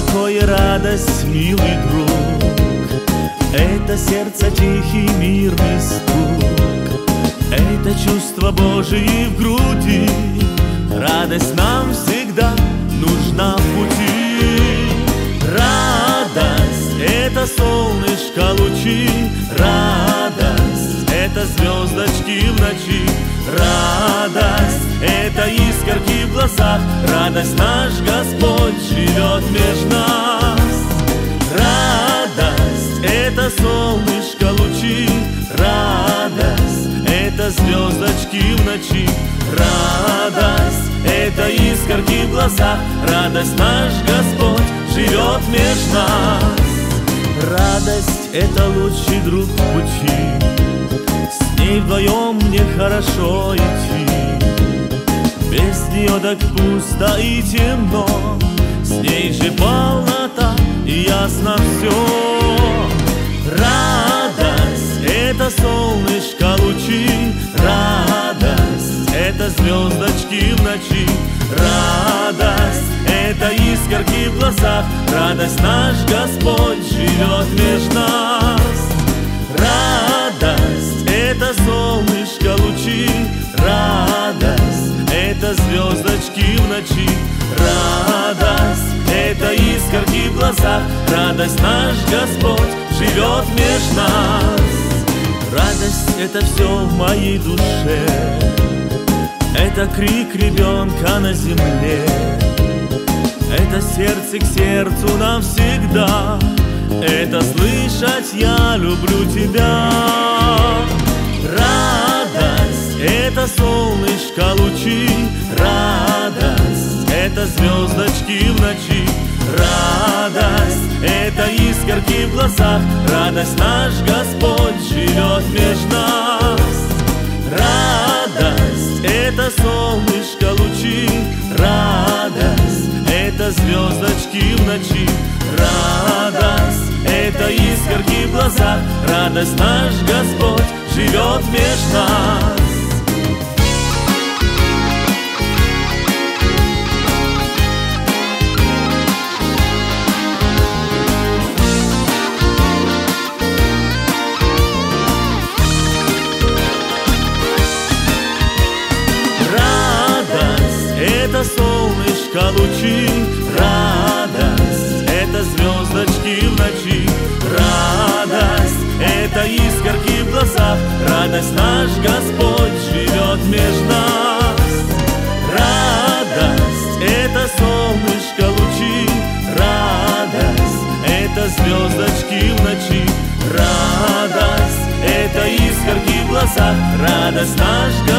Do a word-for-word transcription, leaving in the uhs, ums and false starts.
покой и радость, милый друг. Это сердце тихий мирный стук, это чувство Божие в груди. Радость нам всегда нужна в пути. Радость — это солнышко лучи, радость — это звездочки в ночи, радость — это искорки в глазах, радость наш Господь живет меж нас. Радость — это солнышко лучи, радость — это звездочки в ночи, радость — это искорки в глазах, радость наш Господь живет меж нас. Радость — это лучший друг в пути, с ней вдвоем мне хорошо идти. Без нее так пусто и темно, с ней же полнота и ясно все. Радость — это солнышко лучи, радость — это звездочки в ночи, радость — это искорки в глазах, радость наш Господь живет меж нас. Радость — это солнышко лучи, радость — это звездочки в ночи, радость — это искорки в глазах, радость наш Господь живет меж нас. Радость — это все в моей душе, это крик ребенка на земле, это сердце к сердцу навсегда, это слышать я люблю тебя. Радость — это солнышко лучи, радость — это звездочки в ночи, радость — это искорки в глазах, радость наш Господь живет меж нас. Радость — это солнышко лучи, радость — это звездочки в ночи, радость — это искорки в глазах, радость наш Господь живет меж нас. Это солнышко лучи, радость — это звездочки в ночи, радость — это искорки в глазах, радость наш Господь живет меж нас. Радость — это солнышко лучи, радость — это звездочки в ночи, радость — это искорки в глазах, радость наш